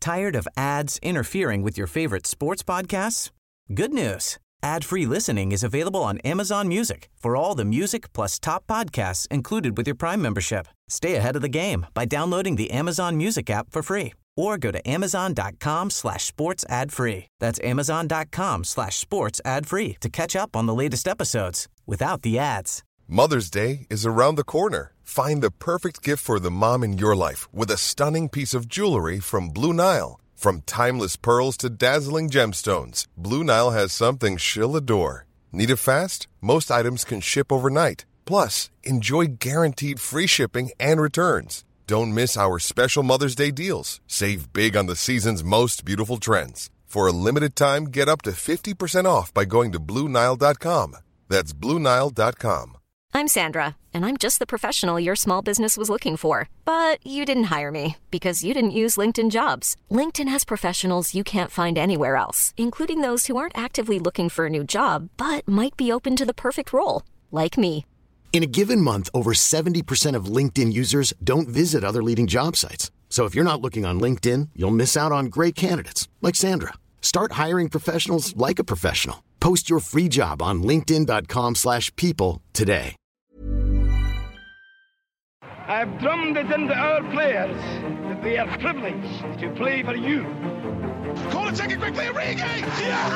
Tired of ads interfering with your favorite sports podcasts? Good news. Ad-free listening is available on Amazon Music for all the music plus top podcasts included with your Prime membership. Stay ahead of the game by downloading the Amazon Music app for free or go to amazon.com/sports ad free. That's amazon.com/sports ad free to catch up on the latest episodes without the ads. Mother's Day is around the corner. Find the perfect gift for the mom in your life with a stunning piece of jewelry from Blue Nile. From timeless pearls to dazzling gemstones, Blue Nile has something she'll adore. Need it fast? Most items can ship overnight. Plus, enjoy guaranteed free shipping and returns. Don't miss our special Mother's Day deals. Save big on the season's most beautiful trends. For a limited time, get up to 50% off by going to BlueNile.com. That's BlueNile.com. I'm Sandra, and I'm just the professional your small business was looking for. But you didn't hire me because you didn't use LinkedIn Jobs. LinkedIn has professionals you can't find anywhere else, including those who aren't actively looking for a new job, but might be open to the perfect role, like me. In a given month, over 70% of LinkedIn users don't visit other leading job sites. So if you're not looking on LinkedIn, you'll miss out on great candidates, like Sandra. Start hiring professionals like a professional. Post your free job on linkedin.com/people today. I've drummed it into our players that they are privileged to play for you. Corner taken quickly, Origi! Yeah!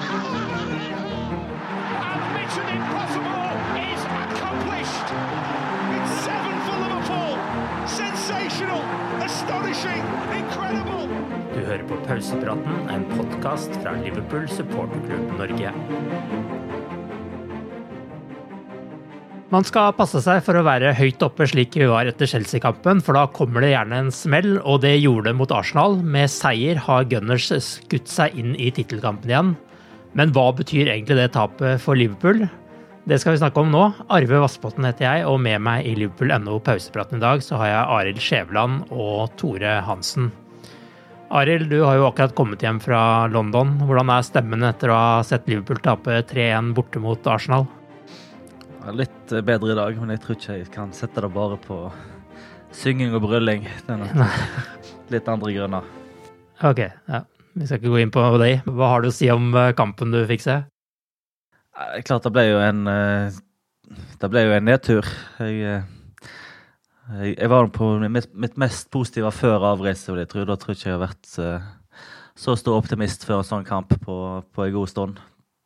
And Mission Impossible is accomplished. It's 7 for Liverpool. Sensational, astonishing, incredible. Du hører på Pausepraten, en podcast fra Liverpool Supporterklubb Norge. Man skal passe seg for å være høyt oppe slik vi var etter Chelsea-kampen, for da kommer det gjerne en smell, og det gjorde det mot Arsenal. Med seier har Gunners skutt seg inn i titelkampen igjen. Men hva betyr egentlig det tapet for Liverpool? Det skal vi snakke om nå. Arve Vassbotten heter jeg, og med meg i Liverpool.no Pausepraten i dag så har jeg Arild Skjæveland og Tore Hansen. Arild, du har jo akkurat kommet hjem fra London. Hvordan er stemmen etter å ha sett Liverpool tape 3-1 borte mot Arsenal? Litt bedre i dag, men jeg tror ikke jeg kan sette det bare på synging og brølling. Det er litt andre grunner. Ok, ja. Vi skal ikke gå inn på det. Hva har du å si om kampen du fikk se? Klart det ble jo en nedtur. Jeg var på mitt mest positive før avreise, og da tror ikke jeg har vært så stor optimist før en sånn kamp på en god stund.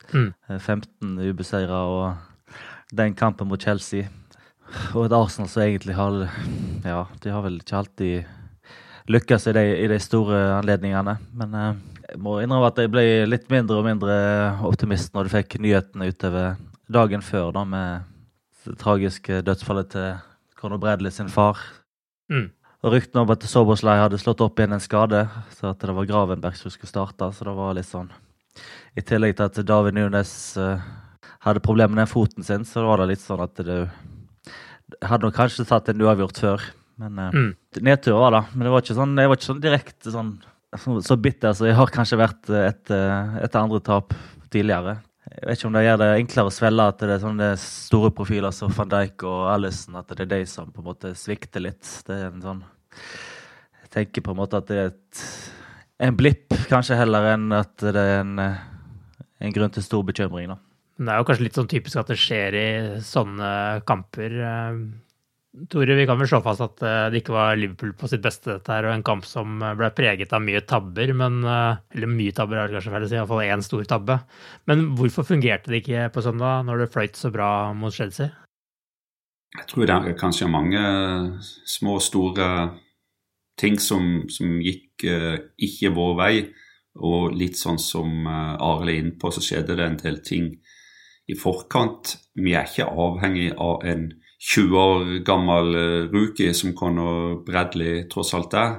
15 ubeseiret og den kampen mot Chelsea. Og et Arsenal som egentlig de har vel ikke alltid lykkes i de store anledningene. Men jeg må innrømme at jeg ble litt mindre og mindre optimist når du fikk nyhetene utover dagen før da, med det tragiske dødsfallet til Conor Bradley sin far. Og ryktene om at Szoboszlai hadde slått opp igjen en skade, så at det var Gravenberg som skulle starte, så det var litt sånn. I tillegg til at David Nunes hadde problemer med den foten sin, så var det litt sånn at det hadde nok kanskje tatt en uavgjort før. Men nedtur var det. Men det var ikke sånn direkte så bitter, så jeg har kanskje vært et andre tap tidligere. Jeg vet ikke om det gjør det enklere å svelle at det er sånne store profiler som Van Dijk og Alisson, at det er de som på en måte svikter litt. Det er en sånn, jeg tenker på en måte at det er en blipp, kanskje heller enn at det er en grunn til stor bekymring da. Det er jo kanskje litt sånn typisk at det skjer i sånne kamper. Tore, vi kan vel slå fast at det ikke var Liverpool på sitt beste dette her, og en kamp som ble preget av mye tabber, eller mye tabber er det kanskje feil å si, i hvert fall en stor tabbe. Men hvorfor fungerte det ikke på søndag når det fløyt så bra mot Chelsea? Jeg tror det er kanskje mange små, store ting som gikk ikke vår vei, og litt sånn som Arild er inne på, så skjedde det en del ting i forkant. Vi er ikke avhengig av en 20 år gammel rookie som Conor Bradley tross alt er.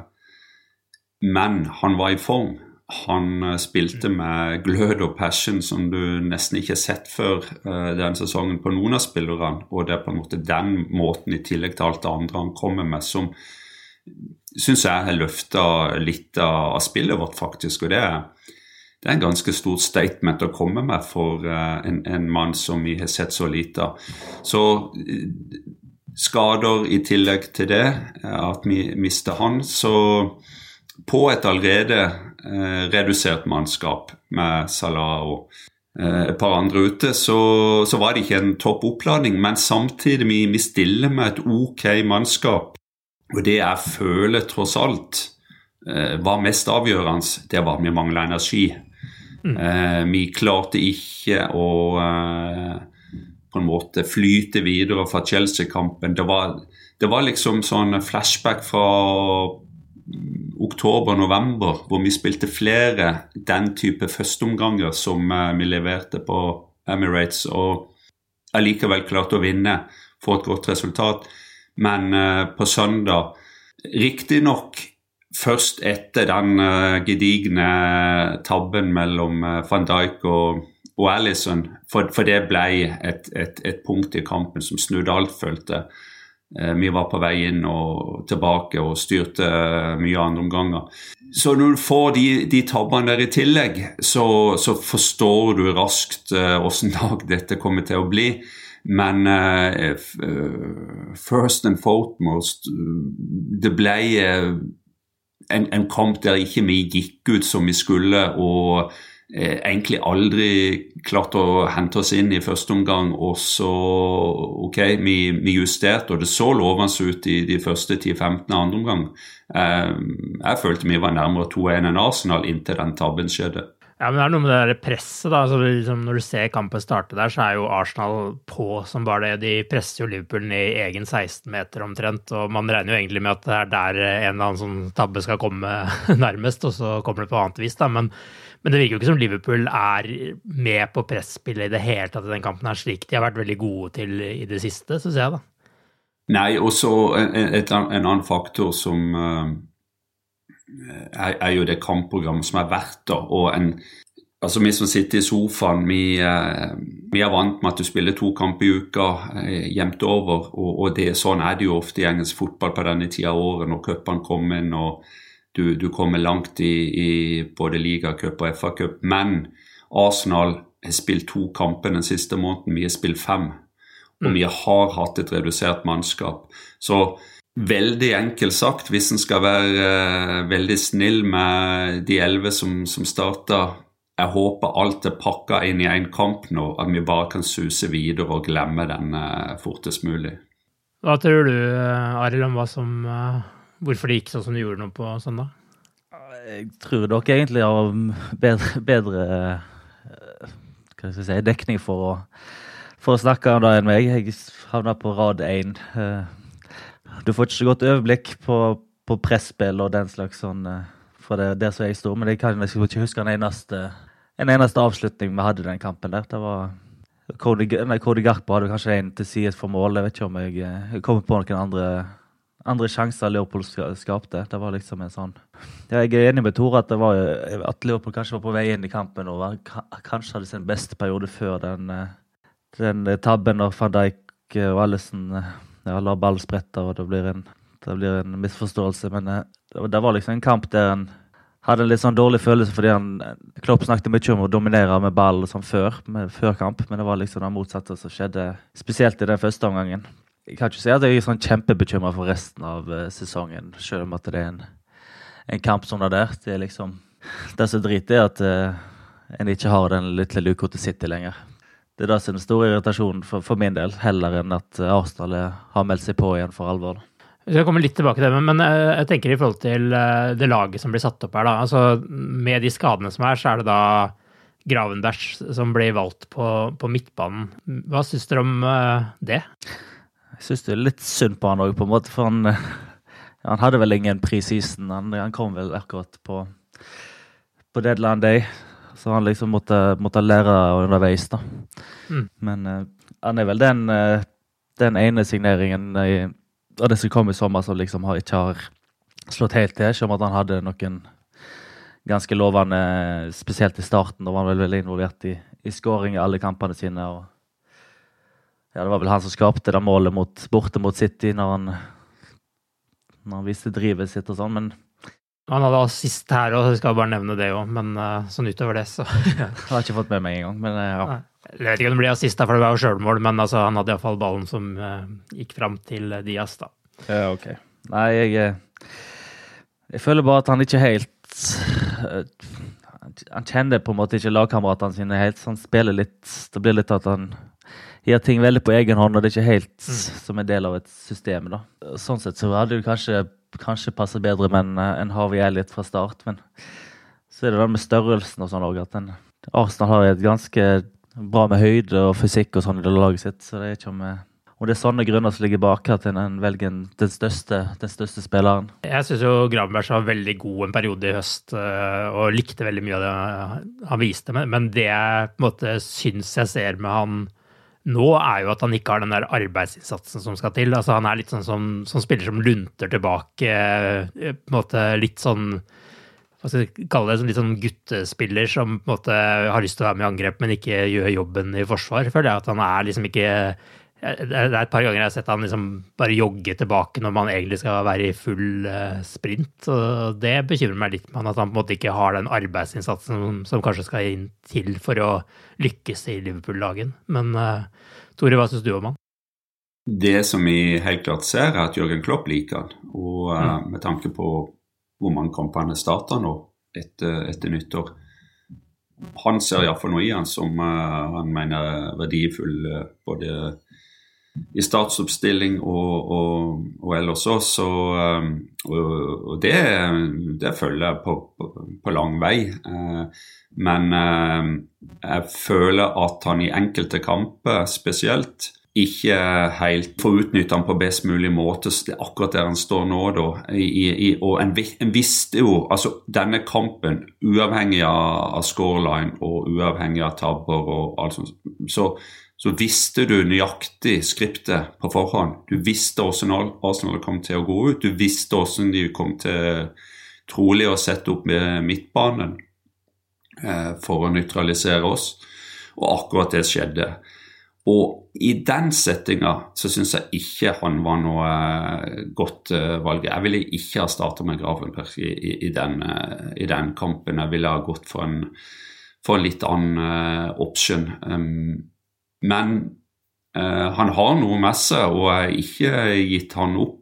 Men han var i form. Han spilte med glød og passion som du nesten ikke har sett før den sesongen på noen av spillerne. Og det er på en måte den måten i tillegg til alt det andre han kommer med som synes jeg har løftet litt av spillet vårt faktisk. Og det er en ganske stort statement å komme med for en mann som vi har sett så lite. Så skader i tillegg til det, at vi mister han, så på et allerede redusert mannskap med Salah og et par andre ute, så var det ikke en topp oppladning, men samtidig vi stiller med et ok mannskap, og det jeg føler tross alt var mest avgjørende, det var at vi manglet energi. Vi klarte ikke å på en måte flyte videre fra Chelsea-kampen. Det var liksom sånn flashback fra oktober-november, hvor vi spilte flere den type førsteomganger som vi leverte på Emirates, og allikevel klarte å vinne, få et godt resultat. Men på søndag, riktig nok først etter den gedigne tabben mellom Van Dijk og Alisson, for det ble et punkt i kampen som snudde alt, følte. Vi var på vei inn og tilbake og styrte mye andre omganger. Så når du får de tabbene der i tillegg, så forstår du raskt hvordan dag dette kommer til å bli. Men first and foremost, det ble en kamp der ikke vi gikk ut som vi skulle, og egentlig aldri klart å hente oss inn i første omgang, og så, vi justerte, og det så lovende ut i de første 10-15 andre omgang. Jeg følte vi var nærmere 2-1 enn Arsenal inntil den tabben skjedde. Ja, men det noe med det der presset da, altså, liksom, når du ser kampen starte der, så jo Arsenal på som bare det. De presser jo Liverpool ned i egen 16-meter omtrent, og man regner jo egentlig med at det der en eller annen sånn tabbe skal komme nærmest, og så kommer det på annet vis da, men det virker jo ikke som Liverpool med på presspillet i det hele tatt i den kampen her, slik de har vært veldig gode til i det siste, synes jeg da. Nei, og så en annen faktor som jo det kampprogrammet som vært da, og altså vi som sitter i sofaen, vi vant med at du spiller 2 kamper i uka jevnt over, og sånn det jo ofte i engelsk fotball på denne tiden av året når cupen kommer inn, og du kommer langt i både Liga Cup og FA Cup, men Arsenal har spilt 2 kamper den siste måneden, vi har spilt 5, og vi har hatt et redusert mannskap. Så veldig enkelt sagt, hvis en skal være veldig snill med de 11 som starter, jeg håper alt pakket inn i en kamp nå, at vi bare kan suse videre og glemme den fortest mulig. Hva tror du, Arild, om hvorfor det gikk sånn som du gjorde nå på søndag? Jeg tror dere egentlig har bedre dekning for å snakke om det enn meg. Jeg havner på rad 1. Du får ikke så godt overblikk på presspill og den slags sånn, for det som jeg står, men jeg kan ikke huske en eneste avslutning vi hadde i den kampen der. Det var Cody Gakpo hadde kanskje en til sides for mål. Jeg vet ikke om jeg kommer på noen andre sjanser Liverpool skapte. Det var liksom en sånn. Jeg enig med Tore at at Liverpool kanskje var på vei inn i kampen og kanskje hadde sin beste periode før den tabben av Van Dijk og Alisson la ball sprette, og det blir en misforståelse. Men det var liksom en kamp der han hadde en litt sånn dårlig følelse fordi Klopp snakket mye om å dominere med ball som før kamp, men det var liksom det motsatte som skjedde, spesielt i den første omgangen. Jeg kan ikke si at jeg sånn kjempebekymret for resten av sesongen, selv om at det en kamp som det der. Det liksom, det som driter at en ikke har den lille luka til City lenger. Det det som er en stor irritasjon for min del, heller enn at Arsenal har meldt seg på igjen for alvor. Vi skal komme litt tilbake til det, men jeg tenker i forhold til det laget som blir satt opp her da. Altså, med de skadene som så det da Gravenberch som ble valgt på midtbanen. Hva synes dere om det? Jeg synes det litt synd på han også, på en måte, for han hadde vel ingen preseason. Han kom vel akkurat på deadline day, så han liksom måtte lære underveis da. Men han vel den ene signeringen av det som kom i sommer som liksom ikke har slått helt til, som at han hadde noen ganske lovende, spesielt i starten, da var han veldig involvert i scoring i alle kampene sine, og ja, det var vel han som skapte det målet borte mot City når han viste drivet sitt og sånn, men han hadde assist her, og jeg skal bare nevne det også, men sånn utover det, så jeg har ikke fått med meg en gang, men ja. Jeg vet ikke om det ble assist for det var jo selvmål, men altså, han hadde i hvert fall ballen som gikk frem til Diaz da. Ja, ok. Nei, Jeg føler bare at han ikke helt han kjenner på en måte ikke lagkameratene sine helt, så han spiller litt, det blir litt at han gjør ting veldig på egen hånd, og det er ikke helt som en del av et system da. Sånn sett så hadde det kanskje passet bedre med en Harvey Elliott fra start, men så er det den med størrelsen og sånn også, at Arsenal har et ganske bra med høyde og fysikk og sånn i det laget sitt, så det er ikke om det er sånne grunner som ligger bak at en velger den største spilleren. Jeg synes jo Gravenberch var veldig god en periode i høst, og likte veldig mye av det han viste, men det jeg på en måte synes jeg ser med han nå er jo at han ikke har den der arbeidsinnsatsen som skal til. Altså han er litt sånn som spiller som lunter tilbake, på en måte litt sånn, hva skal jeg kalle det, litt sånn guttespiller som på en måte har lyst til å være med i angrep, men ikke gjør jobben i forsvar. Føler jeg at han er liksom ikke. Det er et par ganger jeg har sett han liksom bare jogge tilbake når man egentlig skal være i full sprint, og det bekymrer meg litt med at han på en måte ikke har den arbeidsinnsatsen som kanskje skal inn til for å lykkes i Liverpool-lagen. Men Tore, hva synes du om han? Det som vi helt klart ser er at Jürgen Klopp liker han, og med tanke på hvor mange kampene starter nå etter nyttår. Han ser i hvert fall noe i han som han mener verdifull både i startsoppstilling og ellers også, og det følger jeg på lang vei. Men jeg føler at han i enkelte kamper spesielt ikke helt får utnytte han på best mulig måte, så det er akkurat der han står nå da, og en visste jo, altså denne kampen, uavhengig av scoreline og uavhengig av tabber og alt sånt, så visste du nøyaktig skriptet på forhånd. Du visste hvordan Arsenal kom til å gå ut, du visste hvordan de kom til trolig å sette opp med midtbanen for å nøytralisere oss, og akkurat det skjedde. Og i den settingen så synes jeg ikke han var noe godt valg. Jeg ville ikke ha startet med Gravenberch i den kampen. Jeg ville ha gått for en litt annen option. Men han har noe med seg, og jeg har ikke gitt han opp.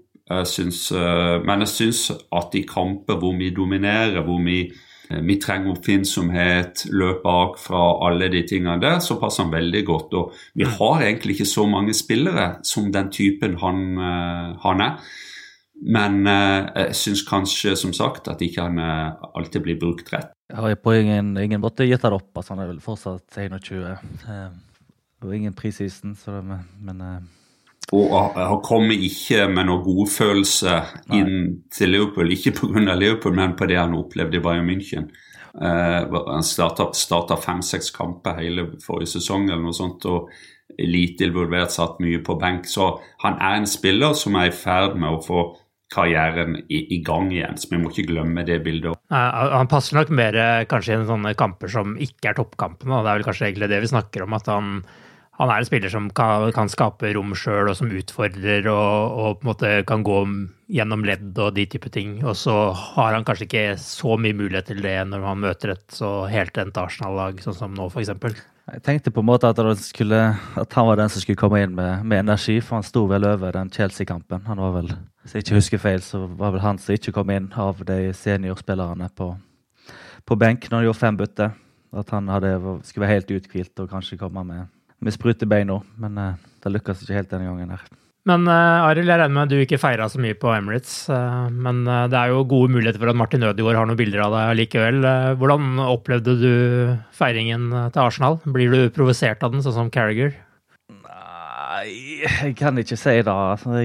Men jeg synes at i kamper hvor vi dominerer, hvor vi trenger oppfinnsomhet, løp bak fra alle de tingene der, så passer han veldig godt. Og vi har egentlig ikke så mange spillere som den typen han er. Men jeg synes kanskje, som sagt, at ikke han alltid blir brukt rett. Jeg har på ingen måte gitt det opp, altså han er vel fortsatt 21. Og ingen prisisen, men og han kommer ikke med noen god følelse inn til Liverpool, ikke på grunn av Liverpool, men på det han opplevde i Bayern München. Han startet 5-6 kamper hele forrige sesong eller noe sånt, og lite involvert, satt mye på benk, så han er en spiller som er i ferd med å få karrieren i gang igjen, så vi må ikke glemme det bildet. Han passer nok mer kanskje i sånne kamper som ikke er toppkampene, og det er vel kanskje egentlig det vi snakker om, at han er en spiller som kan skape rom selv, og som utfordrer, og på en måte kan gå gjennom ledd og de type ting, og så har han kanskje ikke så mye mulighet til det når han møter et så helt Arsenal-lag, sånn som nå for eksempel. Jeg tenkte på en måte at han var den som skulle komme inn med energi, for han sto vel over den Chelsea-kampen. Han var vel, hvis jeg ikke husker feil, så var vel han som ikke kom inn av de seniorspillerne på benk når han gjorde 5 bytter. At han skulle være helt utkvilt og kanskje komme med sprut i beina, men det lykkes ikke helt denne gangen her. Men Arild, jeg regner med at du ikke feiret så mye på Emirates, men det er jo gode muligheter for at Martin Ødegaard har noen bilder av deg likevel. Hvordan opplevde du feiringen til Arsenal? Blir du provosert av den, sånn som Carragher? Nei, jeg kan ikke si det. Altså,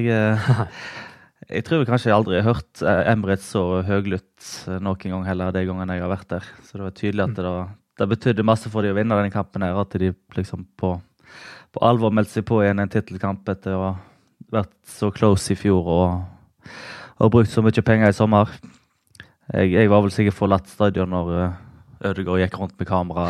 jeg tror kanskje jeg aldri har hørt Emirates så høglytt noen gang heller, de gangene jeg har vært der. Så det var tydelig at det betydde masse for de å vinne denne kampen her, at de liksom på alvor meldte seg på igjen en titelkamp etter å ha vært så close i fjor og brukt så mye penger i sommer. Jeg var vel sikkert forlatt stadion når Ødegaard gikk rundt med kamera.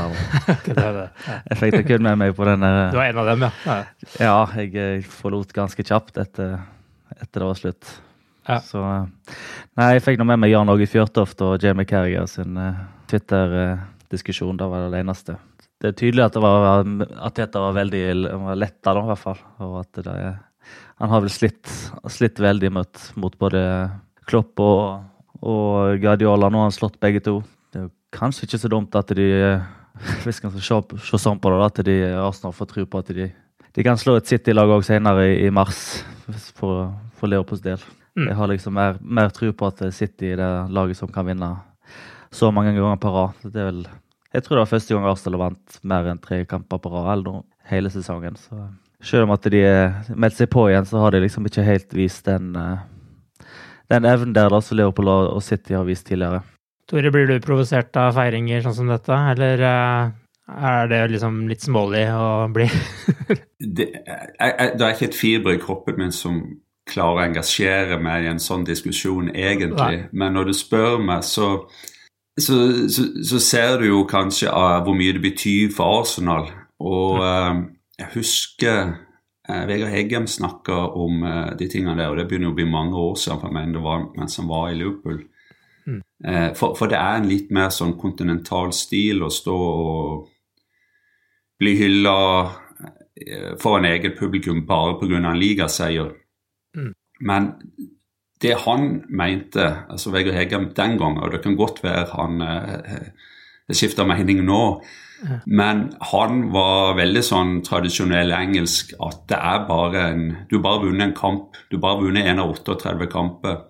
Jeg fikk det kun med meg på denne. Du var en av dem, ja. Ja, jeg forlot ganske kjapt etter det var slutt. Ja. Så, nei, jeg fikk noe med meg Jan Åge Fjørtoft og Jamie Carragher sin Twitter-diskusjon, det var det eneste. Det er tydelig at dette var veldig lettere i hvert fall, og at han har vel slitt veldig mot både Klopp og og Guardiola, nå har han slått begge to. Det er jo kanskje ikke så dumt at de, hvis man skal se sånn på det, at Arsenal får tro på at de kan slå et City-lag også senere i mars for Liverpools del. Jeg har liksom mer tro på at City er det laget som kan vinne så mange ganger på rad. Det er vel, jeg tror det var første gang Arsenal vant mer enn 3 kamper på rad, eller hele sesongen. Så selv om at de meldt seg på igjen, så har de liksom ikke helt vist den evnen der da, som Liverpool og City har vist tidligere. Tore, blir du provosert av feiringer sånn som dette, eller er det liksom litt smålig å bli? det er ikke et fiber i kroppen min som klarer å engasjere meg i en sånn diskusjon egentlig, men når du spør meg, så ser du jo kanskje hvor mye det betyr for Arsenal, og jeg husker Vegard Heggem snakket om de tingene der, og det begynner å bli mange år siden for meg, mens han var i Liverpool. For det er en litt mer sånn kontinental stil å stå og bli hyllet for en egen publikum bare på grunn av en ligaseier. Men det han mente, altså Vegard Heggem den gangen, og det kan godt være han skifter mening nå, men han var veldig sånn tradisjonell engelsk at det er bare du bare vunnet en kamp, du bare vunnet 1 av 38 kamper.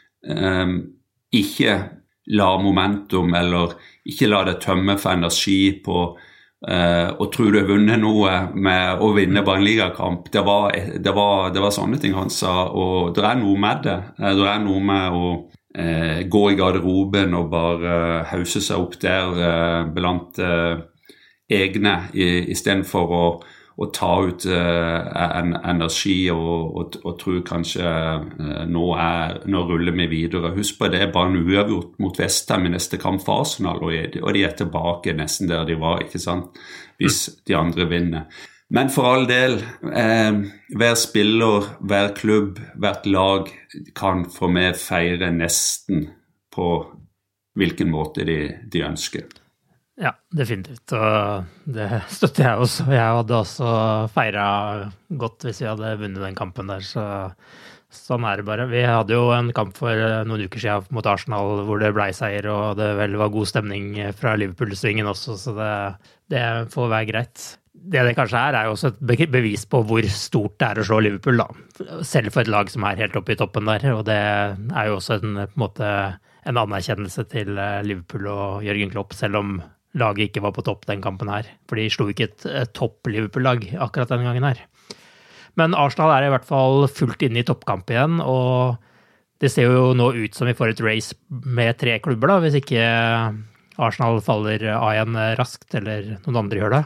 Ikke la momentum eller ikke la det tømme for energi på og tror du har vunnet noe med å vinne bare en ligakamp. Det var sånne ting han sa, og det er noe med det. Det er noe med å gå i garderoben og bare hause seg opp der blant egne i stedet for å ta ut en energi og tror kanskje nå ruller vi videre. Husk på det er bare en uavgjort mot West Ham i neste kamp for Arsenal, og de er tilbake nesten der de var, ikke sant? Hvis de andre vinner. Men for all del, hver spiller, hver klubb, hvert lag kan for meg feire nesten på hvilken måte de ønsker. Ja, definitivt, og det støtter jeg også. Jeg hadde også feiret godt hvis vi hadde vunnet den kampen der, så sånn er det bare. Vi hadde jo en kamp for noen uker siden mot Arsenal hvor det ble seier, og det vel var god stemning fra Liverpool-svingen også, så det får være greit. Det kanskje er jo også et bevis på hvor stort det er å slå Liverpool da, selv for et lag som er helt oppe i toppen der, og det er jo også på en måte en anerkjennelse til Liverpool og Jørgen Klopp, selv om laget ikke var på topp den kampen her, for de slo ikke et topp Liverpool-lag akkurat den gangen her. Men Arsenal er i hvert fall fullt inne i toppkamp igjen, og det ser jo nå ut som vi får et race med 3 klubber da, hvis ikke Arsenal faller av igjen raskt, eller noen andre gjør det.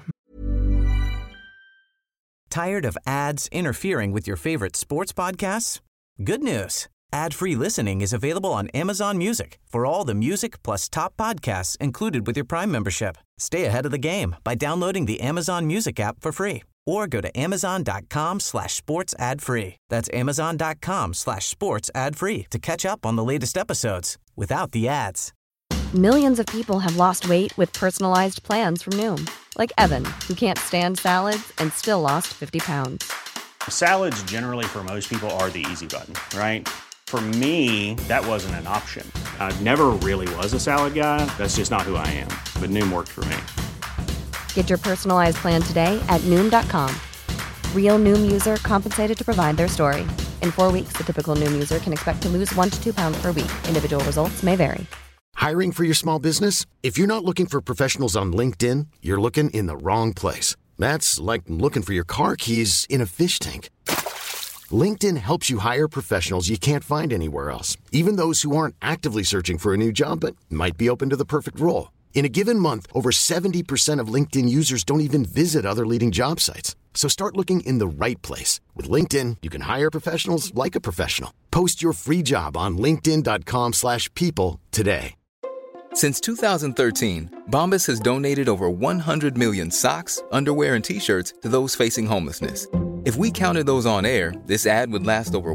Tired of ads interfering with your favorite sports podcasts? Good news. Ad-free listening is available on Amazon Music for all the music plus top podcasts included with your Prime membership. Stay ahead of the game by downloading the Amazon Music app for free or go to amazon.com/sports ad free. That's amazon.com/sports ad free to catch up on the latest episodes without the ads. Millions of people have lost weight with personalized plans from Noom, like Evan, who can't stand salads and still lost 50 pounds. Salads generally for most people are the easy button, right? For me, that wasn't an option. I never really was a salad guy. That's just not who I am. But Noom worked for me. Get your personalized plan today at Noom.com. Real Noom user compensated to provide their story. In 4 weeks, the typical Noom user can expect to lose 1 to 2 pounds per week. Individual results may vary. Hiring for your small business? If you're not looking for professionals on LinkedIn, you're looking in the wrong place. That's like looking for your car keys in a fish tank. LinkedIn helps you hire professionals you can't find anywhere else, even those who aren't actively searching for a new job but might be open to the perfect role. In a given month, over 70% of LinkedIn users don't even visit other leading job sites. So start looking in the right place. With LinkedIn, you can hire professionals like a professional. Post your free job on linkedin.com/people today. Since 2013, Bombas has donated over 100 million socks, underwear, and T-shirts to those facing homelessness. If we counted those on air, this ad would last over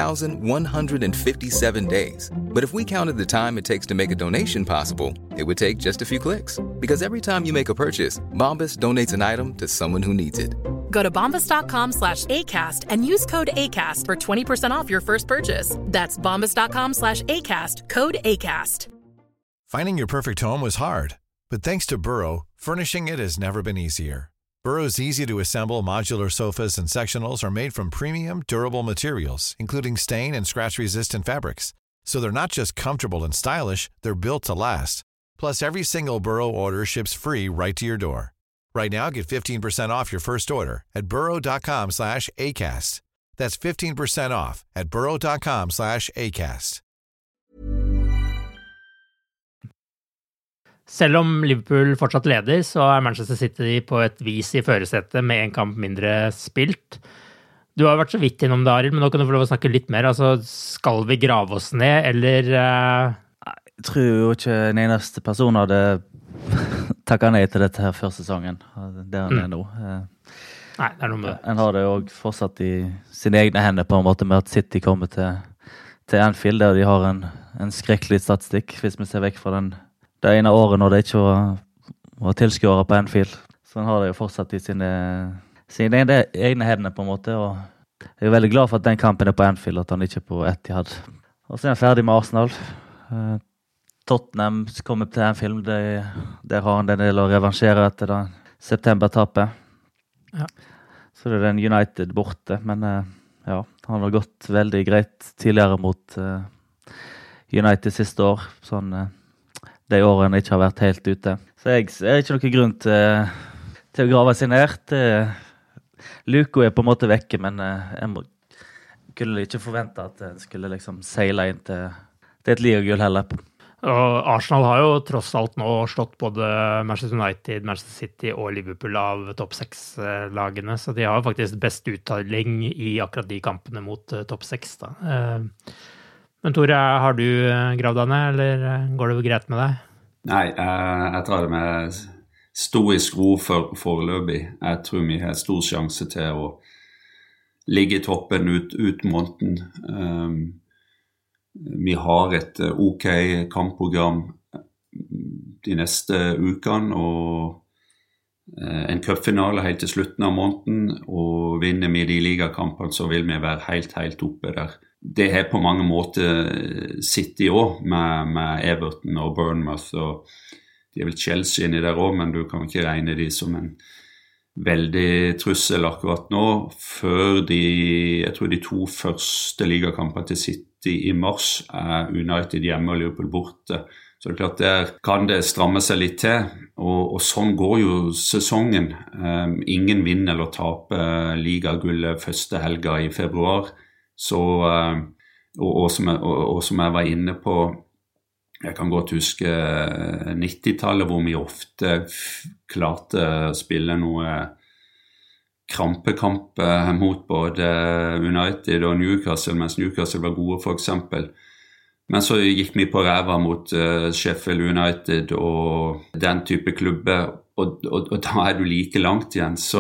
1,157 days. But if we counted the time it takes to make a donation possible, it would take just a few clicks. Because every time you make a purchase, Bombas donates an item to someone who needs it. Go to bombas.com/ACAST and use code ACAST for 20% off your first purchase. That's bombas.com/ACAST, code ACAST. Finding your perfect home was hard, but thanks to Burrow, furnishing it has never been easier. Burrow's easy-to-assemble modular sofas and sectionals are made from premium, durable materials, including stain and scratch-resistant fabrics. So they're not just comfortable and stylish, they're built to last. Plus, every single Burrow order ships free right to your door. Right now, get 15% off your first order at burrow.com/ACAST. That's 15% off at burrow.com/ACAST. Selv om Liverpool fortsatt leder, så Manchester City på et vis I førersetet med en kamp mindre spilt. Du har vært så vidt innom det, Arild, men nå kan du få lov å snakke litt mer. Altså, skal vi grave oss ned, eller... Jeg tror jo ikke en eneste person hadde takket nei til dette her før sesongen. Det han nå. Nei, det noe med det. En har det jo fortsatt I sine egne hender på en måte med at City kommer til Anfield, der de har en skrekkelig statistikk, hvis vi ser vekk fra det ene året når det ikke var tilskuere på Anfield. Så han har det jo fortsatt I sine egne hender på en måte, og jeg veldig glad for at den kampen på Anfield, at han ikke på Etihad. Og så han ferdig med Arsenal. Tottenham kommer til Anfield, der har han den del å revansjere etter det september-tappet. Ja. Så det den United borte, men ja, han har gått veldig greit tidligere mot United siste år, sånn de årene ikke har vært helt ute. Så jeg ser ikke noen grunn til å grave seg ned. Luko på en måte vekke, men jeg kunne ikke forvente at jeg skulle liksom seile inn til et ligagull heller. Og Arsenal har jo tross alt nå slått både Manchester United, Manchester City og Liverpool av topp 6-lagene, så de har faktisk best uttelling I akkurat de kampene mot topp 6 da. Men Tore, har du gravd deg ned, eller går det greit med deg? Nei, jeg tar det med stoisk ro foreløpig. Jeg tror vi har stor sjanse til å ligge I toppen ut måneden. Vi har et ok kampprogram de neste ukene, og en cupfinale helt til slutten av måneden, og vinner vi de ligakampene så vil vi være helt oppe der. Det har på mange måter City også, med Everton og Bournemouth, og de vel Chelsea inni der også, men du kan ikke regne de som en veldig trussel akkurat nå. Før jeg tror de 2 første ligakampene til City I mars United hjemme og Liverpool borte. Så det klart der kan det stramme seg litt til, og sånn går jo sesongen. Ingen vinner eller taper ligagullet første helga I februar. Så, og som jeg var inne på, jeg kan godt huske 90-tallet hvor vi ofte klarte å spille noe krampekamp mot både United og Newcastle, mens Newcastle var gode for eksempel. Men så gikk vi på ræva mot Sheffield United og den type klubber, og da du like langt igjen. Så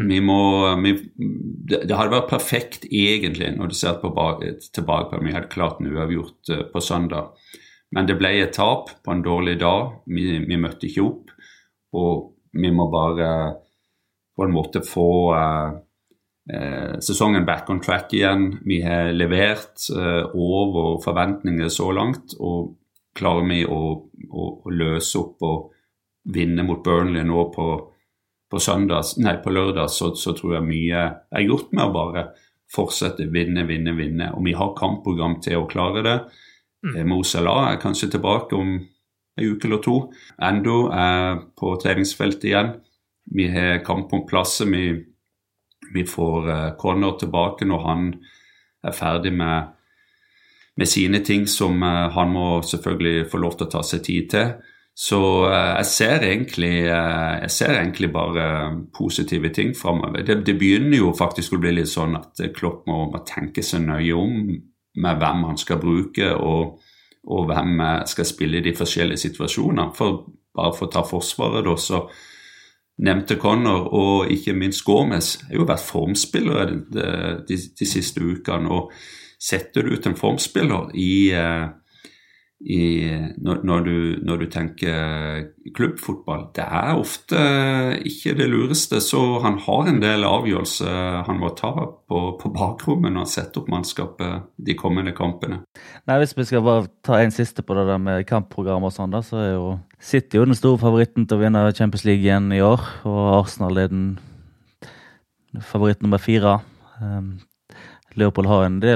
det hadde vært perfekt egentlig når du ser tilbake på. Vi hadde klart en uavgjort på søndag. Men det ble et tap på en dårlig dag. Vi møtte ikke opp, og vi må bare på en måte få sesongen back on track igjen. Vi har levert over forventninger så langt, og klarer vi å løse opp og vinne mot Burnley nå på lørdag, så tror jeg mye er gjort med å bare fortsette vinne, og vi har kampprogram til å klare det. Mo Salah kanskje tilbake om en uke eller 2. Endo på treningsfeltet igjen. Vi har kamp om plasser, vi får Connor tilbake når han ferdig med sine ting som han må selvfølgelig få lov til å ta seg tid til. Så jeg ser egentlig bare positive ting fremover. Det begynner jo faktisk å bli litt sånn at Klopp må tenke seg nøye om med hvem han skal bruke og hvem skal spille I de forskjellige situasjonene. Bare for å ta forsvaret da, så nevnte Connor og ikke minst Gomez har jo vært formspillere de siste ukene, og setter du ut en formspiller når du tenker klubbfotball. Det ofte ikke det lureste, så han har en del avgjørelser han må ta på bakrommet når han setter opp mannskapet de kommende kampene. Nei, hvis vi skal bare ta en siste på det der med kampprogram og sånn da, så jo City jo den store favoritten til å vinne Champions League igjen i år, og Arsenal den favoritt nummer 4. Liverpool har en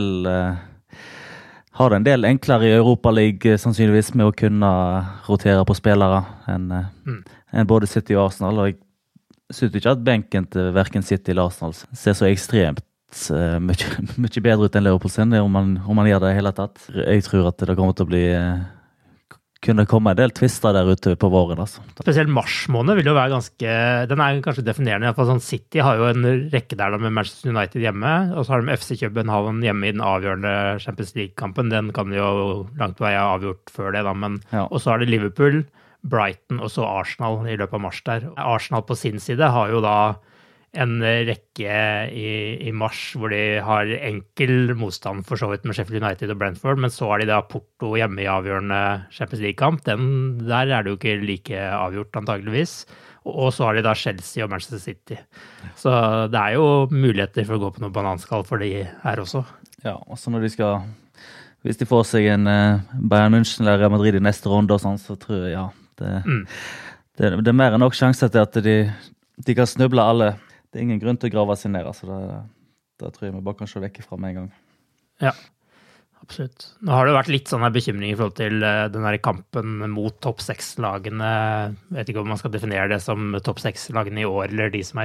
del enklere i Europa League sannsynligvis med å kunne rotere på spillere enn både City og Arsenal, og jeg synes ikke at benken til hverken City eller Arsenal ser så ekstremt mye bedre ut enn Liverpool sin, om man gjør det i hele tatt. Jeg tror at det kommer til å kunne komme en del twister der ute på våren. Altså. Spesielt mars måned vil jo være den kanskje definerende. I hvert fall sånn City har jo en rekke der med Manchester United hjemme, og så har de FC København hjemme i den avgjørende Champions League-kampen. Den kan jo langt vei ha avgjort før det, da. Men, og så har det Liverpool, Brighton og så Arsenal i løpet av mars der. Arsenal på sin side har jo da en rekke i mars hvor de har enkel motstand for så vidt med Sheffield United og Brentford, men så har de da Porto hjemme i avgjørende Champions League-kamp. Der det jo ikke like avgjort antageligvis. Og så har de da Chelsea og Manchester City. Så det jo muligheter for å gå på noe bananskall for de her også. Ja, og så når hvis de får seg en Bayern München eller Real Madrid i neste runde og sånn, så tror jeg, det mer enn nok sjanse til at de kan snuble alle. Det ingen grunn til å grave seg ned, så da tror jeg vi bare kan se vekk fra med en gang. Ja, absolutt. Nå har det vært litt sånne bekymringer i forhold til den der kampen mot topp 6-lagene. Jeg vet ikke om man skal definere det som topp 6-lagene i år, eller de som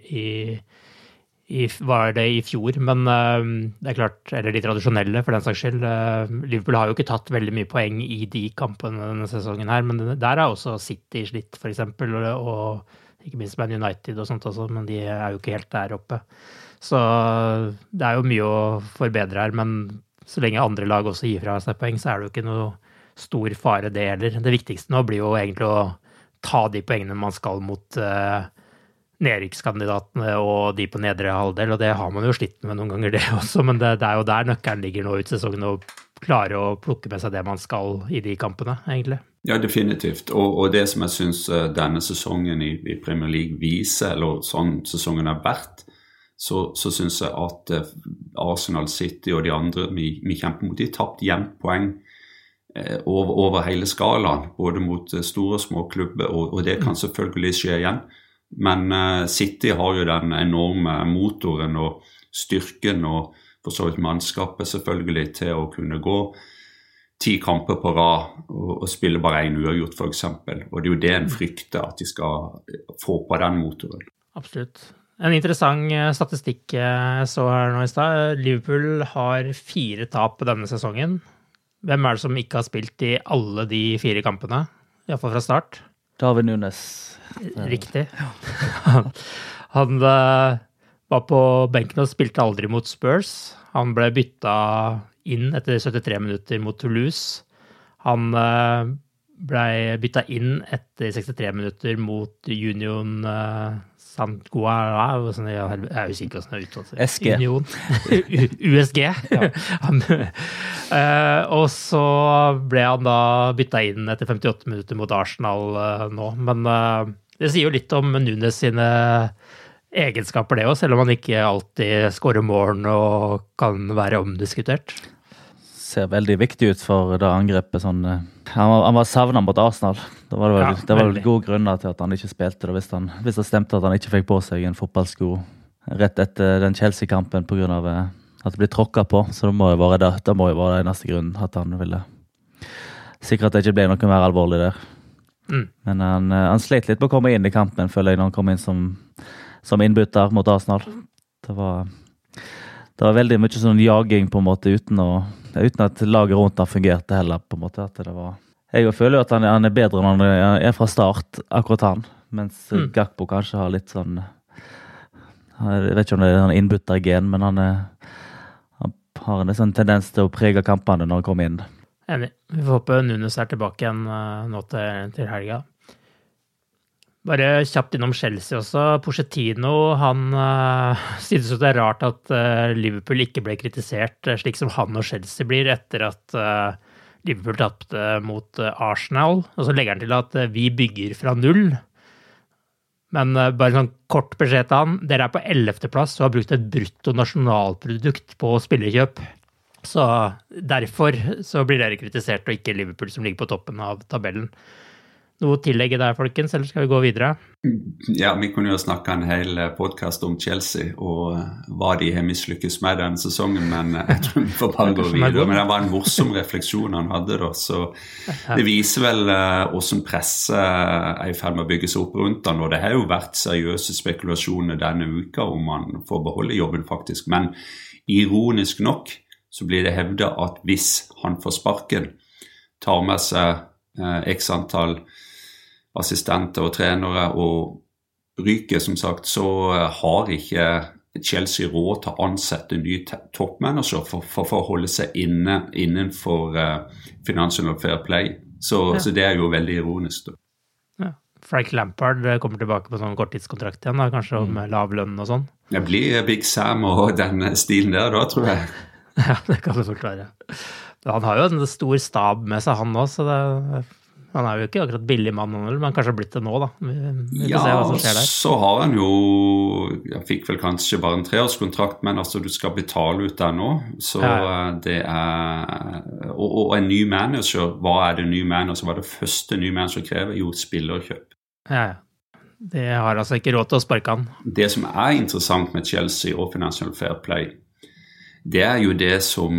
var det i fjor, men det klart, eller de tradisjonelle for den saks skyld. Liverpool har jo ikke tatt veldig mye poeng i de kampene denne sesongen her, men der også City slitt for eksempel, og ikke minst Man United og sånt også, men de jo ikke helt der oppe. Så det jo mye å forbedre her, men så lenge andre lag også gir fra seg poeng, så det jo ikke noe stor fare det heller. Det viktigste nå blir jo egentlig å ta de poengene man skal mot nedrykkskandidatene og de på nedre halvdel, og det har man jo slitt med noen ganger det også, men det jo der nøkkelen ligger nå ut sesongen, å klare å plukke med seg det man skal i de kampene, egentlig. Ja, definitivt. Og det som jeg synes denne sesongen i Premier League viser, eller sånn sesongen har vært, så synes jeg at Arsenal City og de andre vi kjemper mot, de tapt jevnt poeng over hele skalaen, både mot store og små klubber, og det kan selvfølgelig skje igjen. Men City har jo den enorme motoren og styrken og for så vidt mannskapet selvfølgelig til å kunne gå 10 kamper på rad og spille bare 1 uavgjort for eksempel. Og det jo det en frykter, at de skal få på den motoren. Absolutt. En interessant statistikk jeg så her nå i sted. Liverpool har 4 tap på denne sesongen. Hvem det som ikke har spilt i alle de 4 kampene? I hvert fall fra start. Darwin Núñez. Riktig. Han var på benken og spilte aldri mot Spurs. Han ble bytta inn etter 73 minutter mot Toulouse. Han ble bytta inn etter 63 minutter mot Union Saint-Gouin. Jeg usikker hvordan det uttaler. SG. Union. USG. Og så ble han da bytta inn etter 58 minutter mot Arsenal nå. Men det sier jo litt om Núñez sine egenskaper det også, selv om han ikke alltid skårer mål og kan være omdiskutert. Ser veldig viktig ut for det angrepet. Sånn, han var savnet mot Arsenal. Det var vel gode grunner til at han ikke spilte det, hvis det stemte at han ikke fikk på seg en fotballsko rett etter den Chelsea-kampen på grunn av at det ble tråkket på. Så det må jo være det eneste grunnen at han ville sikre at det ikke ble noe mer alvorlig der. Men han slet litt på å komme inn i kampen, føler jeg, når han kom inn som innbytter mot Arsenal. Det var veldig mye sånn jaging på en måte, uten at laget rundt han fungerte heller på en måte. At det var, jeg føler jo at han bedre når han fra start, akkurat han, mens Gakpo kanskje har litt sånn, jeg vet ikke om det en innbyttergen, men han har en sånn tendens til å prege kampene når han kommer inn. Enig. Vi får håpe Núñez tilbake igjen nå til helga. Bare kjapt innom Chelsea også. Pochettino, han synes jo det rart at Liverpool ikke ble kritisert slik som han og Chelsea blir etter at Liverpool tapte mot Arsenal, og så legger han til at vi bygger fra null. Men bare en sånn kort beskjed til han, dere på 11. plass og har brukt et brutto nasjonalprodukt på spillerkjøp. Så derfor så blir dere kritisert, og ikke Liverpool som ligger på toppen av tabellen. Noe tillegg der, folkens, eller skal vi gå videre? Ja, vi kunne jo snakke en hel podcast om Chelsea, og hva de har mislykkes med denne sesongen, men jeg tror vi får bare gå videre. Men det var en morsom refleksjon han hadde da, så det viser vel hvordan presse er i ferd med å bygge seg opp rundt han, og det har jo vært seriøse spekulasjoner denne uka om han får beholde jobben faktisk, men ironisk nok så blir det hevdet at hvis han får sparken, tar med seg x antall assistenter og trenere og ryker som sagt, så har ikke Chelsea råd til å ansette ny toppmanager for å holde seg innenfor Financial Fair Play. Så det jo veldig ironisk. Ja. Frank Lampard kommer tilbake på sånn korttidskontrakt igjen, da, kanskje om lav lønn og sånn. Det blir Big Sam og den stilen der da, tror jeg. Ja, det kan du forklare. Han har jo en stor stab med seg, han også, så han jo ikke akkurat billig mann, men kanskje har blitt det nå, da. Vi får se hva som skjer der. Så har han jo, jeg fikk vel kanskje bare en 3-årskontrakt, men altså du skal betale ut der nå, så det og en ny manager, hva det ny manager, hva det første ny manager krever? Jo, spillerkjøp. Ja, det har altså ikke råd til å sparke han. Det som interessant med Chelsea og Financial Fair Play, det jo det som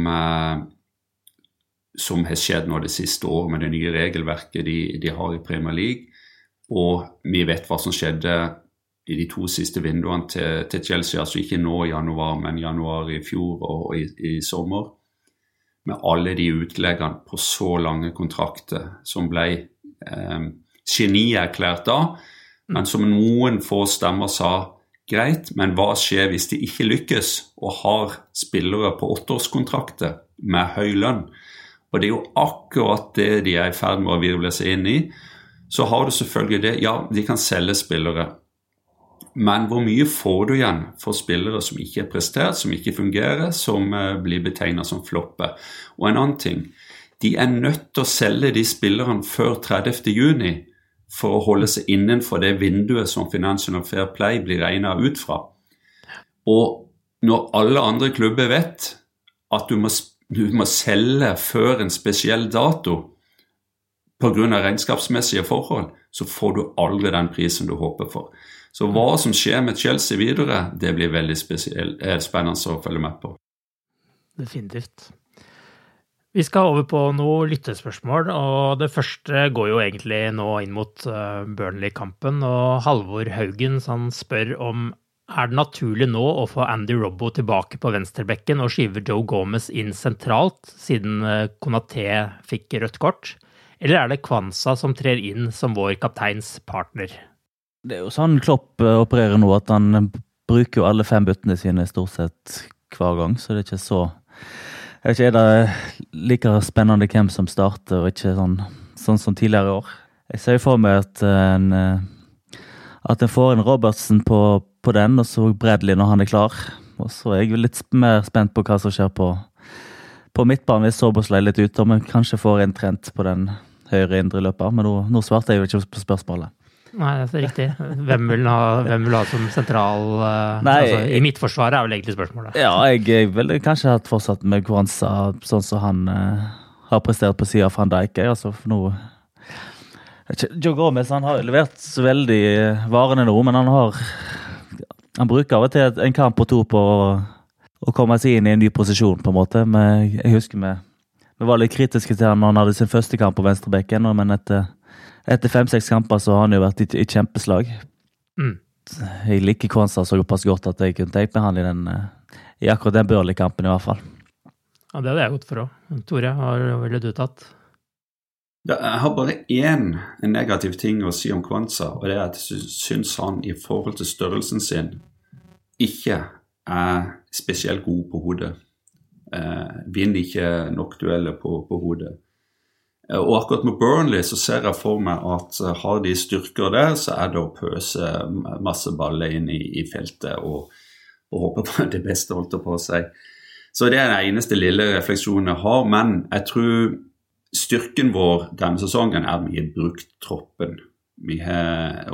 har skjedd nå det siste året med det nye regelverket de har i Premier League, og vi vet hva som skjedde i de 2 siste vinduene til Chelsea, altså ikke nå i januar, men januar i fjor og i sommer, med alle de utleggene på så lange kontrakter som ble genierklært da, men som noen få stemmer sa, greit, men hva skjer hvis de ikke lykkes og har spillere på 8-årskontrakter med høy lønn? Og det jo akkurat det de i ferd med å virvle seg inn i. Så har du selvfølgelig det, ja, de kan selge spillere. Men hvor mye får du igjen for spillere som ikke prestert, som ikke fungerer, som blir betegnet som floppe? Og en annen ting, de nødt til å selge de spillerne før 30. juni for å holde seg innenfor det vinduet som Financial Fair Play blir regnet ut fra. Og når alle andre klubber vet at du må selge før en spesiell dato på grunn av regnskapsmessige forhold, så får du aldri den prisen du håper for. Så hva som skjer med Chelsea videre, det blir veldig spennende å følge med på. Definitivt. Vi skal over på noen lyttespørsmål, og det første går jo egentlig nå inn mot Burnley-kampen, og Halvor Haugen han spør om det naturlig nå å få Andy Robbo tilbake på venstrebekken og skyve Joe Gomez inn sentralt, siden Konaté fikk rødt kort? Eller det Kwanza som trer inn som vår kapteins partner? Det jo sånn Klopp opererer nå, at han bruker jo alle 5 byttene sine stort sett hver gang, så det ikke så... Jeg vet ikke, det like spennende hvem som starter, og ikke sånn som tidligere år. Jeg ser for meg at en får en Robertsen på den, og så Bradley når han klar. Og så jeg litt mer spent på hva som skjer på midtbanen hvis Soboslai litt ute, men kanskje får en trend på den høyre indre løper. Men nå svarte jeg jo ikke på spørsmålet. Nei, det riktig. Hvem vil ha som sentral... altså, I midtforsvaret vel egentlig spørsmålet. Ja, jeg ville kanskje hatt fortsatt med Kwanza, sånn som han har prestert på siden av Van Dijk. Altså, for nå... Joe Gomez, han har levert så veldig varene nå, men han bruker av og til en kamp og 2 på å komme seg inn i en ny posisjon, på en måte. Men jeg husker vi var litt kritiske til han når han hadde sin første kamp på venstrebekken, men etter 5-6 kamper så har han jo vært i kjempeslag. Jeg liker Kwanza så pass godt at jeg kunne tenkt med han i akkurat den Burnley-kampen i hvert fall. Ja, det hadde jeg gått for også. Tore, har veldig du tatt? Jeg har bare en negativ ting å si om Kwanza, og det at jeg synes han i forhold til størrelsen sin ikke spesielt god på hodet. Vinner ikke nok dueller på hodet. Og akkurat med Burnley så ser jeg for meg at har de styrker der, så det å pøse masse baller inn i feltet og håpe på det beste holdt på seg. Så det den eneste lille refleksjonen jeg har, men jeg tror styrken vår denne sesongen vi har brukt troppen. Vi har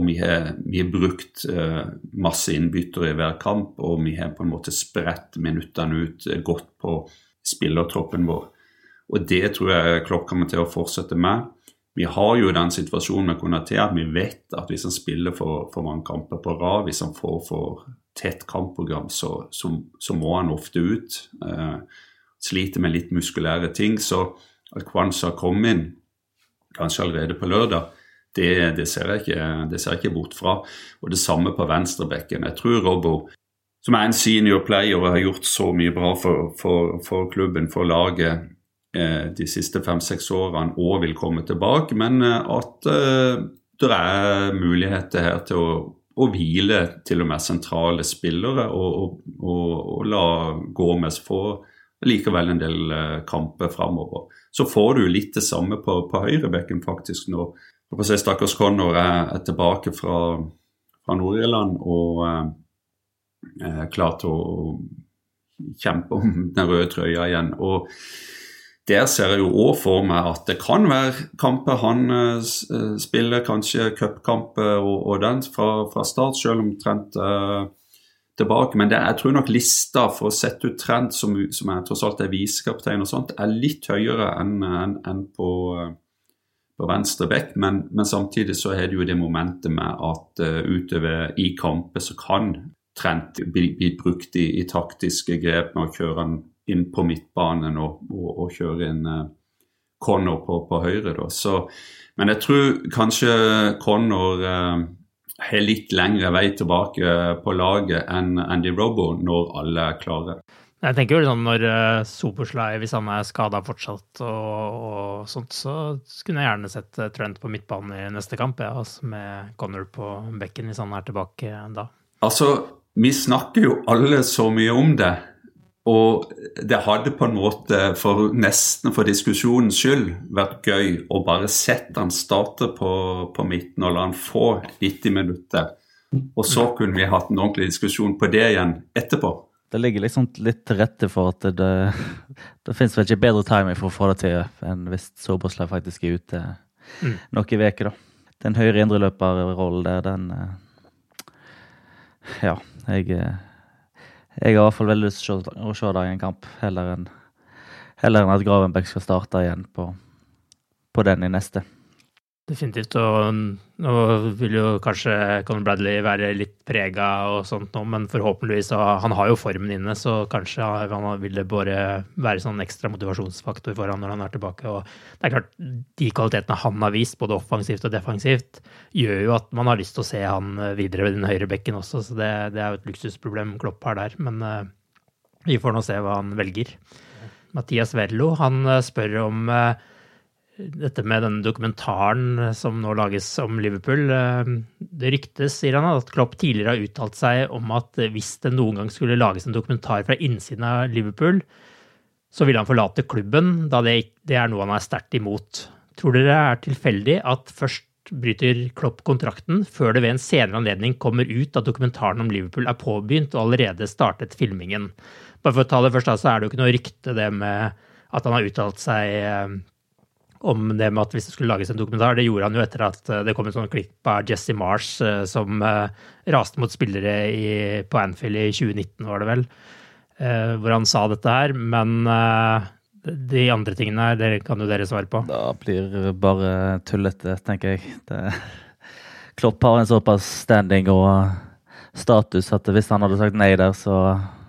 brukt masse innbyttere I hver kamp, og vi har på en måte spredt minuttene ut godt på spillertroppen vår. Og det tror jeg Klopp kommer til å fortsette med. Vi har jo den situasjonen med Konaté at vi vet at hvis han spiller for mange kamper på rad, hvis han får for tett kampprogram, så må han ofte ut. Sliter med litt muskulære ting, så at Kwanza kom inn, kanskje allerede på lørdag, det ser jeg ikke bort fra. Og det samme på venstrebekken. Jeg tror Robbo, som en senior player og har gjort så mye bra for klubben, for laget de siste 5-6 årene, og vil komme tilbake, men at det muligheter her til å hvile til og med sentrale spillere og la Gomez få likevel en del kamper fremover. Så får du litt det samme på høyrebekken faktisk nå. Og på å si stakkars Connor tilbake fra Nord-Irland og klar til å kjempe om den røde trøya igjen. Og der ser jeg jo også for meg at det kan være kamper han spiller, kanskje cupkamper og den fra start, selv om Trent tilbake. Men jeg tror nok lista for å sette ut Trent, som tross alt visekaptein og sånt, litt høyere enn på venstre bekk, men samtidig så det jo det momentet med at utover I kamper så kan Trent bli brukt I taktiske grep med å kjøre han inn på midtbanen og kjøre inn Connor på høyre da. Men jeg tror kanskje Connor har litt lengre vei tilbake på laget enn Andy Robbo når alle klare. Jeg tenker jo sånn når Soboslai, hvis han skadet fortsatt og sånt, så kunne jeg gjerne sett Trent på midtbanen I neste kamp, med Connor på bekken hvis han tilbake da. Altså, vi snakker jo alle så mye om det, og det hadde på en måte nesten for diskusjonens skyld vært gøy å bare sette han starte på midten og la han få 90 minutter, og så kunne vi hatt en ordentlig diskusjon på det igjen etterpå. Det ligger liksom litt til rette for at det finnes vel ikke bedre timing for å få det til enn hvis Soboslai faktisk ute noen veker da. Den høyre indreløperrollen der, ja, jeg har I hvert fall veldig lyst til å se det I en kamp, heller enn at Gravenbeck skal starte igjen på den I neste. Definitivt, og nå vil jo kanskje Conor Bradley være litt preget og sånt nå, men forhåpentligvis, han har jo formen inne, så kanskje han vil det bare være sånn ekstra motivasjonsfaktor for han når han tilbake, og det klart, de kvalitetene han har vist, både offensivt og defensivt, gjør jo at man har lyst til å se han videre ved den høyre bekken også, så det jo et luksusproblem Klopp har der, men vi får nå se hva han velger. Mathias Verlo, han spør om dette med den dokumentaren som nå lages om Liverpool. Det ryktes, sier han, at Klopp tidligere har uttalt seg om at hvis det noen gang skulle lages en dokumentar fra innsiden av Liverpool, så vil han forlate klubben, da det noe han sterkt imot. Tror dere tilfeldig at først bryter Klopp kontrakten, før det ved en senere anledning kommer ut at dokumentaren om Liverpool påbegynt og allerede startet filmingen? Bare for å ta det først, så det jo ikke noe rykte det med at han har uttalt seg om det med at hvis det skulle lages en dokumentar. Det gjorde han jo etter at det kom en sånn klipp av Jesse Marsh som raste mot spillere på Anfield I 2019, var det vel, hvor han sa dette her, men de andre tingene her, det kan jo dere svare på. Da blir bare tullete, tenker jeg. Klopp har en såpass standing og status at hvis han hadde sagt nei der, så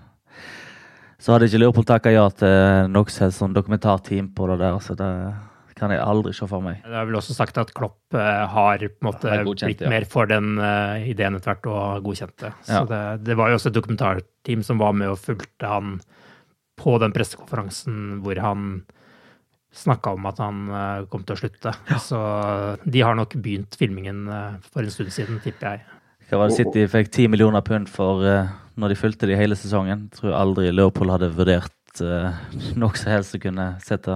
hadde ikke Liverpool takket ja til noe sånn dokumentarteam på det der, så det kan jeg aldri se for meg. Det vel også sagt at Klopp har på en måte blitt mer for den ideen etter hvert og godkjent det. Så det var jo også et dokumentarteam som var med og fulgte han på den pressekonferansen hvor han snakket om at han kom til å slutte. Så de har nok begynt filmingen for en stund siden, tipper jeg. Hva var det City fikk 10 millioner pund for når de fulgte det hele sesongen? Jeg tror aldri Liverpool hadde vurdert noe som helst å kunne sette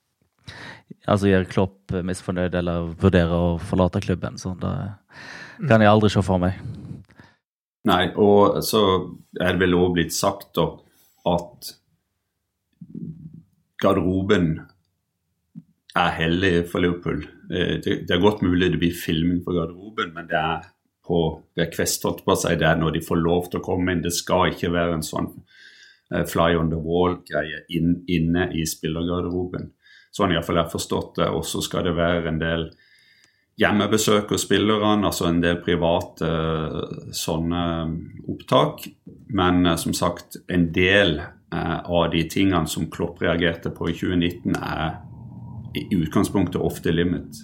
gjøre Klopp misfornøyd eller vurdere å forlate klubben, så det kan jeg aldri se for meg. Nei, og så det vel også blitt sagt da, at garderoben hellig for Liverpool. Det er godt mulig det blir filming på garderoben, men det er på request, holdt på å si, det er når de får lov til å komme inn. Det skal ikke være en sånn fly on the wall-greie inne i spillergarderoben. Sånn i hvert fall jeg har forstått det, og så skal det være en del hjemmebesøk hos spillerne, altså en del private sånne opptak, men som sagt, en del av de tingene som Klopp reagerte på i 2019 i utgangspunktet ofte limit.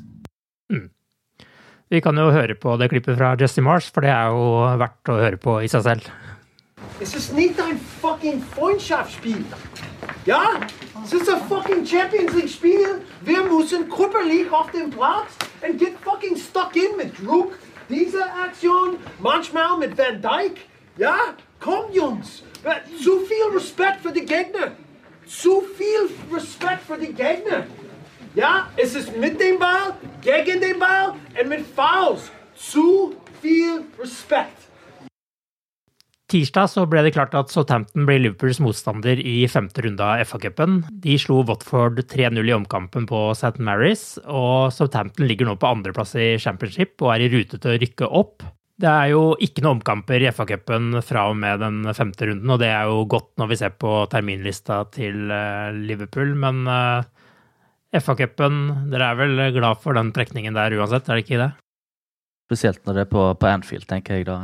Vi kan jo høre på det klippet fra Jesse Marsch, for det jo verdt å høre på i seg selv. Es ist nicht ein fucking Freundschaftsspiel. Ja, es ist ein fucking Champions League Spiel. Wir müssen körperlich auf dem Platz and get fucking stuck in mit Druck. Diese Aktion, manchmal mit Van Dijk. Ja, komm Jungs. Zu viel Respekt für die Gegner. Zu viel Respekt für die Gegner. Ja, es ist mit dem Ball, gegen den Ball und mit Fouls. Zu viel Respekt. Tirsdag så ble det klart at Southampton ble Liverpools motstander i 5. runde av FA-cupen. De slo Watford 3-0 i omkampen på St. Mary's, og Southampton ligger nå på andreplass i Championship og i rute til å rykke opp. Det jo ikke noen omkamper i FA-cupen fra og med den 5. runden, og det jo godt når vi ser på terminlista til Liverpool, men FA-cupen, dere vel glad for den trekningen der uansett, det ikke det? Spesielt når det på Anfield, tenker jeg da.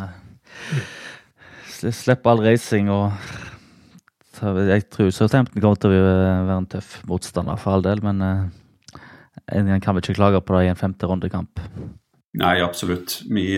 Slipp all racing, og jeg tror Southampton kommer til å være en tøff motstander for all del, men en kan vel ikke klage på det i en 5. rundekamp. Nei, absolutt.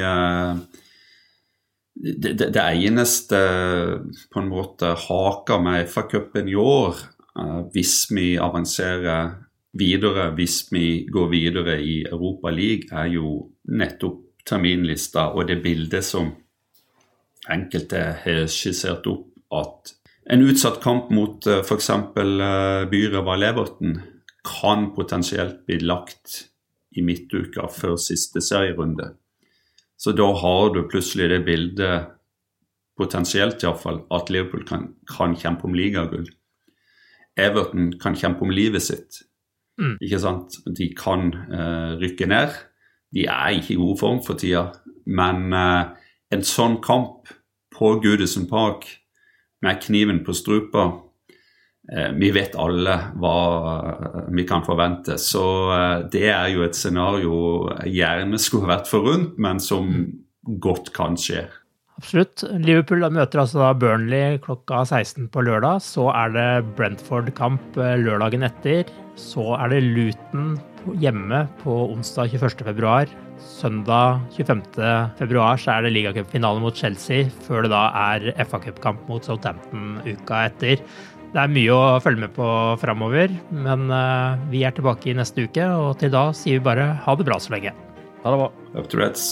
Det eneste på en måte haker med FA-cupen i år, hvis vi avanserer videre, hvis vi går videre i Europa League, jo nettopp terminlista og det bildet som enkelte har skissert opp, at en utsatt kamp mot for eksempel byrival Everton kan potensielt bli lagt i midtuka før siste serierunde. Så da har du plutselig det bildet, potensielt i hvert fall, at Liverpool kan kjempe om ligagull. Everton kan kjempe om livet sitt. Ikke sant? De kan rykke ned. De ikke i god form for tida, men en sånn kamp på Goodison Park med kniven på strupa, vi vet alle hva vi kan forvente, så det jo et scenario jeg gjerne skulle vært forunt, men som godt kan skje. Absolutt. Liverpool møter altså da Burnley klokka 16 på lørdag, så det Brentford-kamp lørdagen etter, så det Luton hjemme på onsdag 21. februar. Søndag 25. februar så det ligacupfinale mot Chelsea, før det da FA-cupkamp mot Southampton uka etter. Det mye å følge med på fremover, men vi tilbake i neste uke, og til da sier vi bare ha det bra så lenge. Ha det bra. Up to Reds.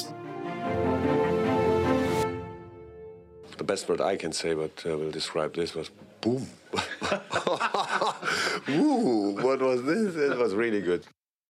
The best word I can say, but will describe this was boom. Ooh, what was this? It was really good.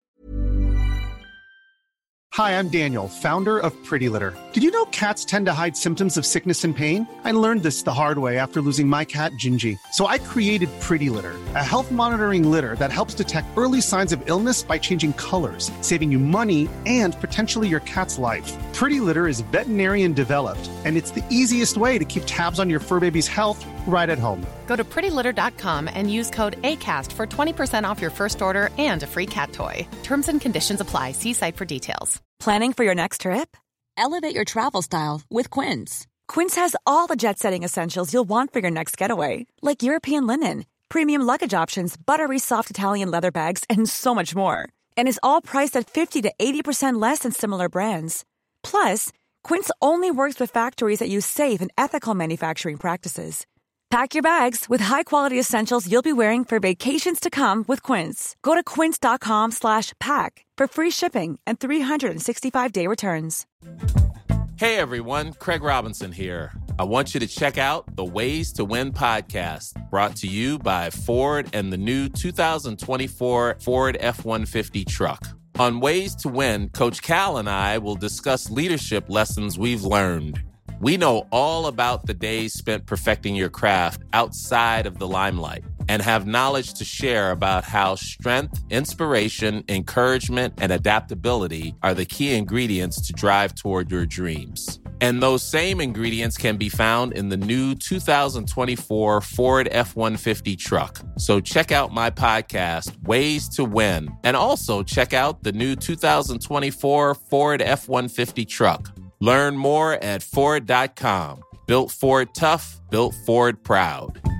Hi, I'm Daniel, founder of Pretty Litter. Did you know cats tend to hide symptoms of sickness and pain? I learned this the hard way after losing my cat, Gingy. So I created Pretty Litter, a health monitoring litter that helps detect early signs of illness by changing colors, saving you money and potentially your cat's life. Pretty Litter is veterinarian developed, and it's the easiest way to keep tabs on your fur baby's health right at home. Go to prettylitter.com and use code ACAST for 20% off your first order and a free cat toy. Terms and conditions apply. See site for details. Planning for your next trip? Elevate your travel style with Quince. Quince has all the jet-setting essentials you'll want for your next getaway, like European linen, premium luggage options, buttery soft Italian leather bags, and so much more. And is all priced at 50 to 80% less than similar brands. Plus, Quince only works with factories that use safe and ethical manufacturing practices. Pack your bags with high-quality essentials you'll be wearing for vacations to come with Quince. Go to quince.com/pack for free shipping and 365-day returns. Hey everyone, Craig Robinson here. I want you to check out the Ways to Win podcast, brought to you by Ford and the new 2024 Ford F-150 truck. On Ways to Win, Coach Cal and I will discuss leadership lessons we've learned. We know all about the days spent perfecting your craft outside of the limelight. and have knowledge to share about how strength, inspiration, encouragement, and adaptability are the key ingredients to drive toward your dreams. And those same ingredients can be found in the new 2024 Ford F-150 truck. So check out my podcast, Ways to Win, and also check out the new 2024 Ford F-150 truck. Learn more at Ford.com. Built Ford tough, built Ford proud.